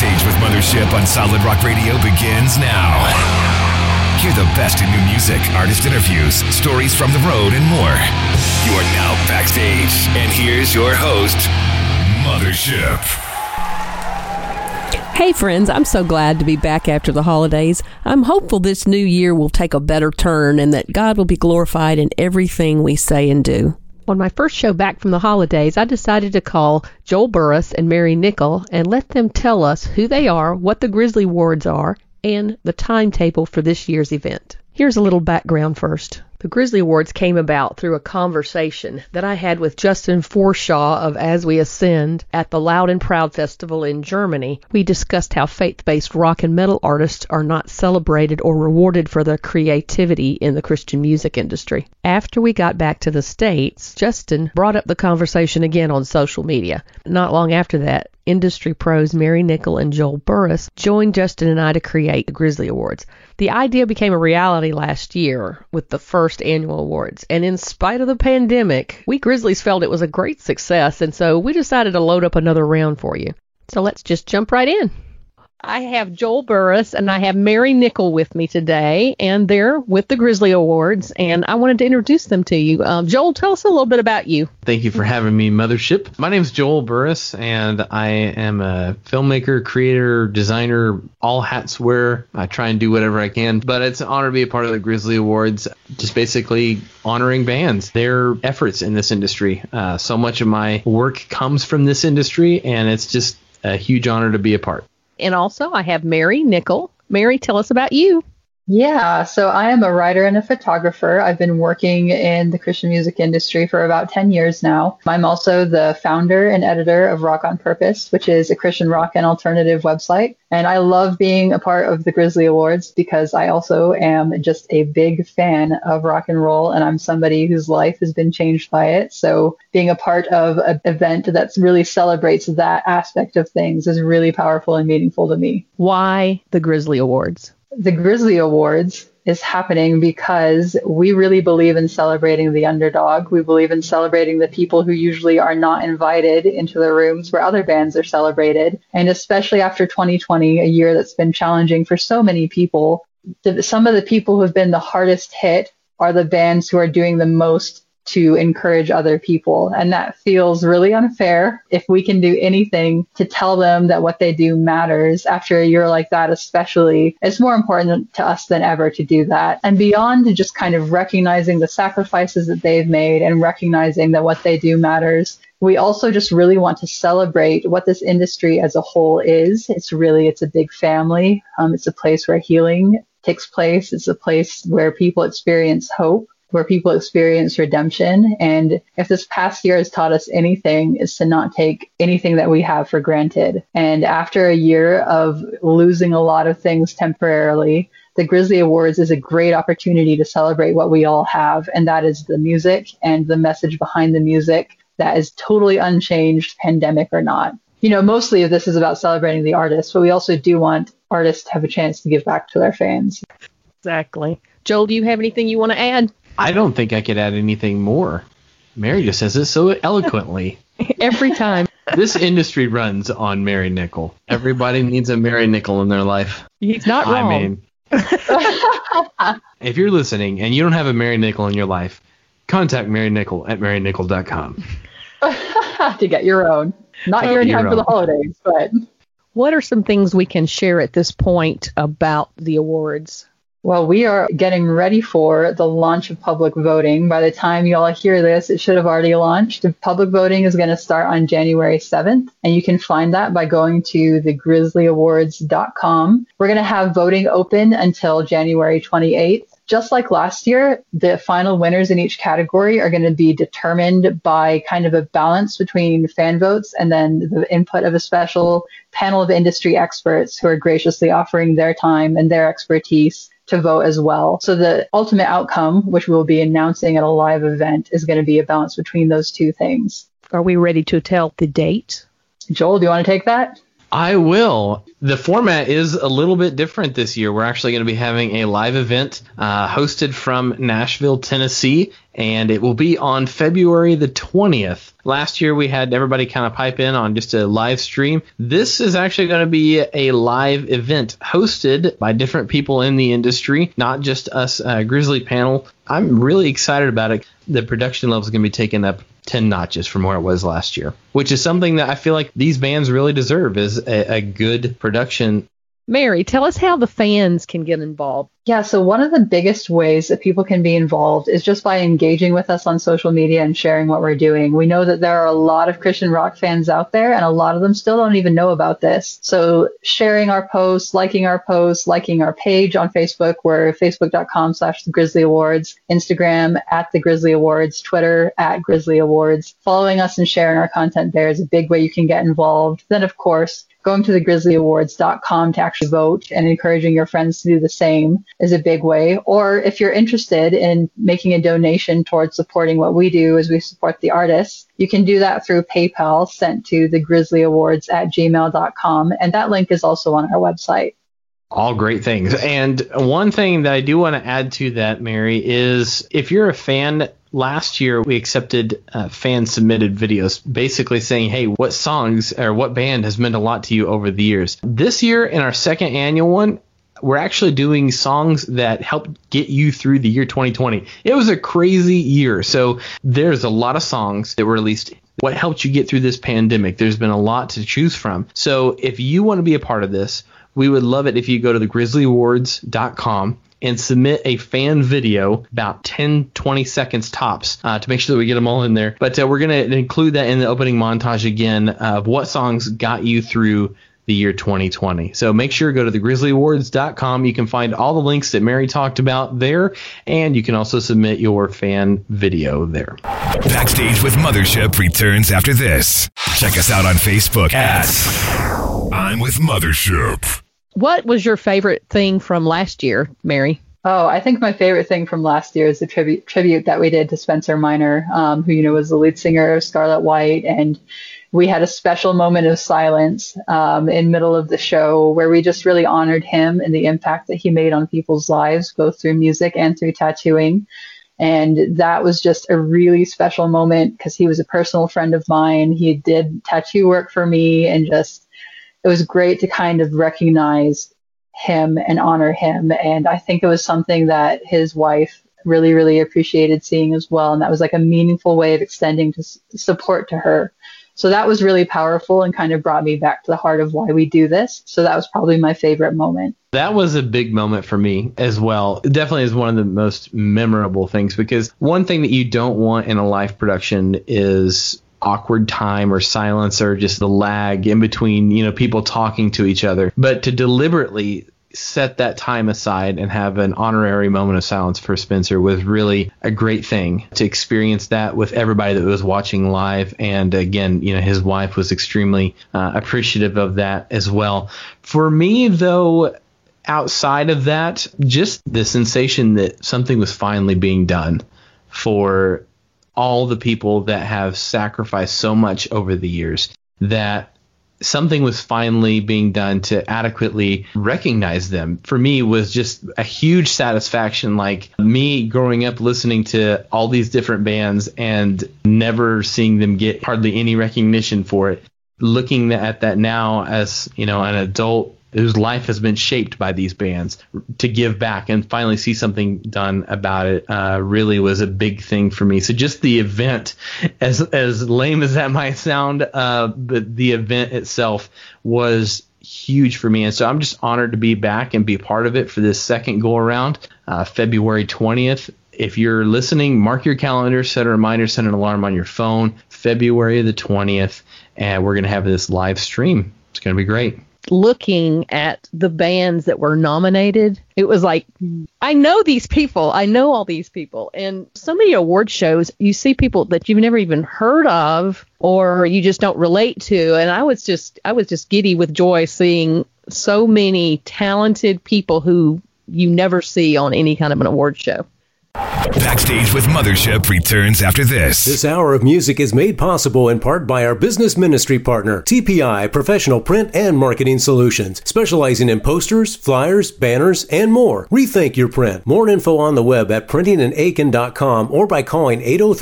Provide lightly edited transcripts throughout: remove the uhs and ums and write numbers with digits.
Backstage with Mothership on Solid Rock Radio begins now. Hear the best in new music, artist interviews, stories from the road, and more. You are now backstage, and here's your host, Mothership. Hey friends, I'm so glad to be back after the holidays. I'm hopeful this new year will take a better turn and that God will be glorified in everything we say and do. On my first show back from the holidays, I decided to call Joel Burris and Mary Nickel and let them tell us who they are, what the Grizzly Awards are, and the timetable for this year's event. Here's a little background first. The Grizzly Awards came about through a conversation that I had with Justin Forshaw of As We Ascend at the Loud and Proud Festival in Germany. We discussed how faith-based rock and metal artists are not celebrated or rewarded for their creativity in the Christian music industry. After we got back to the States, Justin brought up the conversation again on social media. Not long after that, industry pros Mary Nickel and Joel Burris joined Justin and I to create the Grizzly Awards. The idea became a reality last year with the first annual awards, and in spite of the pandemic, we Grizzlies felt it was a great success, and so we decided to load up another round for you. So let's just jump right in. I have Joel Burris and I have Mary Nickel with me today, and they're with the Grizzly Awards, and I wanted to introduce them to you. Joel, tell us a little bit about you. Thank you for having me, Mothership. My name is Joel Burris, and I am a filmmaker, creator, designer, all hats wearer. I try and do whatever I can, but it's an honor to be a part of the Grizzly Awards, just basically honoring bands, their efforts in this industry. So much of my work comes from this industry, and it's just a huge honor to be a part. And also, I have Mary Nickel. Mary, tell us about you. Yeah, so I am a writer and a photographer. I've been working in the Christian music industry for about 10 years now. I'm also the founder and editor of Rock on Purpose, which is a Christian rock and alternative website. And I love being a part of the Grizzly Awards because I also am just a big fan of rock and roll, and I'm somebody whose life has been changed by it. So being a part of an event that really celebrates that aspect of things is really powerful and meaningful to me. Why the Grizzly Awards? The Grizzly Awards is happening because we really believe in celebrating the underdog. We believe in celebrating the people who usually are not invited into the rooms where other bands are celebrated. And especially after 2020, a year that's been challenging for so many people, some of the people who have been the hardest hit are the bands who are doing the most to encourage other people. And that feels really unfair. If we can do anything to tell them that what they do matters after a year like that, especially, it's more important to us than ever to do that. And beyond just kind of recognizing the sacrifices that they've made and recognizing that what they do matters, we also just really want to celebrate what this industry as a whole is. It's a big family. It's a place where healing takes place. It's a place where people experience hope, where people experience redemption. And if this past year has taught us anything, is to not take anything that we have for granted. And after a year of losing a lot of things temporarily, the Grizzly Awards is a great opportunity to celebrate what we all have, and that is the music and the message behind the music that is totally unchanged, pandemic or not. You know, mostly of this is about celebrating the artists, but we also do want artists to have a chance to give back to their fans. Exactly. Joel, do you have anything you want to add? I don't think I could add anything more. Mary just says it so eloquently. Every time. This industry runs on Mary Nickel. Everybody needs a Mary Nickel in their life. He's not wrong. I mean, if you're listening and you don't have a Mary Nickel in your life, contact Mary Nickel at marynickel.com. To get your own. Not here in time for the holidays, but... What are some things we can share at this point about the awards? Well, we are getting ready for the launch of public voting. By the time you all hear this, it should have already launched. The public voting is going to start on January 7th, and you can find that by going to thegrizzlyawards.com. We're going to have voting open until January 28th. Just like last year, the final winners in each category are going to be determined by kind of a balance between fan votes and then the input of a special panel of industry experts who are graciously offering their time and their expertise to vote as well. So the ultimate outcome, which we'll be announcing at a live event, is going to be a balance between those two things. Are we ready to tell the date? Joel, do you want to take that? I will. The format is a little bit different this year. We're actually going to be having a live event hosted from Nashville, Tennessee, and it will be on February the 20th. Last year, we had everybody kind of pipe in on just a live stream. This is actually going to be a live event hosted by different people in the industry, not just us Grizzly panel. I'm really excited about it. The production level is going to be taken up 10 notches from where it was last year, which is something that I feel like these bands really deserve, is a good production. Mary, tell us how the fans can get involved. Yeah, so one of the biggest ways that people can be involved is just by engaging with us on social media and sharing what we're doing. We know that there are a lot of Christian rock fans out there, and a lot of them still don't even know about this. So sharing our posts, liking our page on Facebook, we're facebook.com/The Grizzly Awards, Instagram @The Grizzly Awards, Twitter @Grizzly Awards. Following us and sharing our content there is a big way you can get involved. Then, of course, going to thegrizzlyawards.com to actually vote and encouraging your friends to do the same is a big way. Or if you're interested in making a donation towards supporting what we do as we support the artists, you can do that through PayPal sent to thegrizzlyawards@gmail.com. And that link is also on our website. All great things. And one thing that I do want to add to that, Mary, is if you're a fan, last year we accepted fan-submitted videos basically saying, hey, what songs or what band has meant a lot to you over the years. This year, in our second annual one, we're actually doing songs that helped get you through the year 2020. It was a crazy year. So there's a lot of songs that were released. What helped you get through this pandemic? There's been a lot to choose from. So if you want to be a part of this, we would love it if you go to thegrizzlyawards.com and submit a fan video, about 10-20 seconds tops, to make sure that we get them all in there. But we're going to include that in the opening montage again of what songs got you through the year 2020. So make sure to go to thegrizzlyawards.com. You can find all the links that Mary talked about there, and you can also submit your fan video there. Backstage with Mothership returns after this. Check us out on Facebook at I'm with Mothership. What was your favorite thing from last year, Mary? Oh, I think my favorite thing from last year is the tribute that we did to Spencer Minor, who, was the lead singer of Scarlet White. And we had a special moment of silence in middle of the show where we just really honored him and the impact that he made on people's lives, both through music and through tattooing. And that was just a really special moment because he was a personal friend of mine. He did tattoo work for me, and it was great to kind of recognize him and honor him. And I think it was something that his wife really, really appreciated seeing as well. And that was like a meaningful way of extending support to her. So that was really powerful and kind of brought me back to the heart of why we do this. So that was probably my favorite moment. That was a big moment for me as well. It definitely is one of the most memorable things, because one thing that you don't want in a live production is awkward time or silence or just the lag in between, people talking to each other. But to deliberately set that time aside and have an honorary moment of silence for Spencer was really a great thing. To experience that with everybody that was watching live. And again, his wife was extremely appreciative of that as well. For me, though, outside of that, just the sensation that something was finally being done for all the people that have sacrificed so much over the years, that something was finally being done to adequately recognize them, for me was just a huge satisfaction. Like me growing up listening to all these different bands and never seeing them get hardly any recognition for it. Looking at that now as, an adult whose life has been shaped by these bands, to give back and finally see something done about it really was a big thing for me. So just the event, as lame as that might sound, but the event itself was huge for me. And so I'm just honored to be back and be part of it for this second go around, February 20th. If you're listening, mark your calendar, set a reminder, set an alarm on your phone, February the 20th, and we're going to have this live stream. It's going to be great. Looking at the bands that were nominated, it was like, I know these people. I know all these people. And so many award shows, you see people that you've never even heard of or you just don't relate to. And I was just giddy with joy seeing so many talented people who you never see on any kind of an award show. Backstage with Mothership returns after this. This hour of music is made possible in part by our business ministry partner, TPI Professional Print and Marketing Solutions, specializing in posters, flyers, banners, and more. Rethink your print. More info on the web at printingandaiken.com or by calling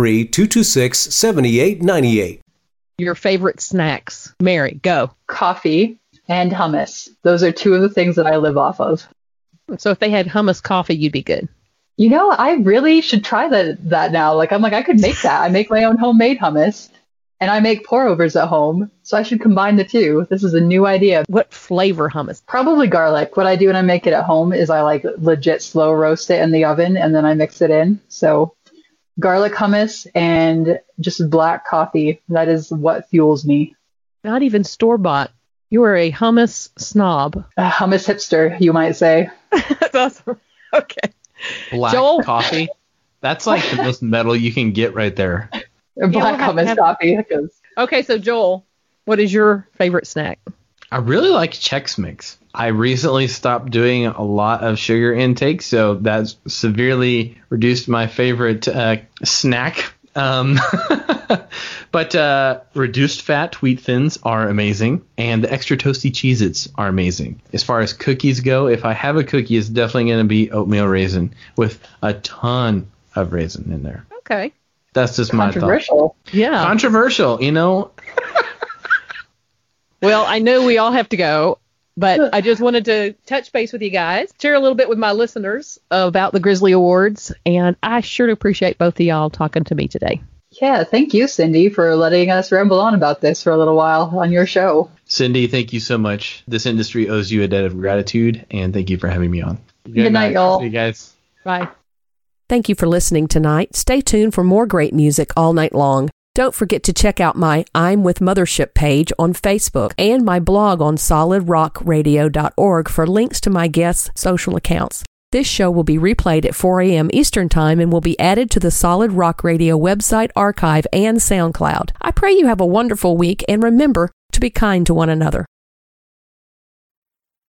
803-226-7898. Your favorite snacks. Mary, go. Coffee and hummus. Those are two of the things that I live off of. So if they had hummus coffee, you'd be good. You know, I really should try that now. I could make that. I make my own homemade hummus, and I make pour-overs at home, so I should combine the two. This is a new idea. What flavor hummus? Probably garlic. What I do when I make it at home is I legit slow roast it in the oven, and then I mix it in. So garlic hummus and just black coffee. That is what fuels me. Not even store-bought. You are a hummus snob. A hummus hipster, you might say. That's awesome. Okay. Black Joel? coffee. That's like the most metal you can get right there. Black hummus coffee. Okay, so Joel, what is your favorite snack? I really like Chex Mix. I recently stopped doing a lot of sugar intake, so that's severely reduced my favorite snack. But reduced fat wheat thins are amazing, and the extra toasty Cheez-Its are amazing. As far as cookies go, if I have a cookie, it's definitely going to be oatmeal raisin with a ton of raisin in there. Okay. That's just my thought. Controversial. Yeah. Controversial, you know. Well, I know we all have to go, but I just wanted to touch base with you guys, share a little bit with my listeners about the Grizzly Awards, and I sure appreciate both of y'all talking to me today. Yeah, thank you, Cindy, for letting us ramble on about this for a little while on your show. Cindy, thank you so much. This industry owes you a debt of gratitude, and thank you for having me on. Good night, y'all. See you guys. Bye. Thank you for listening tonight. Stay tuned for more great music all night long. Don't forget to check out my I'm with Mothership page on Facebook and my blog on solidrockradio.org for links to my guests' social accounts. This show will be replayed at 4 a.m. Eastern Time and will be added to the Solid Rock Radio website, archive, and SoundCloud. I pray you have a wonderful week, and remember to be kind to one another.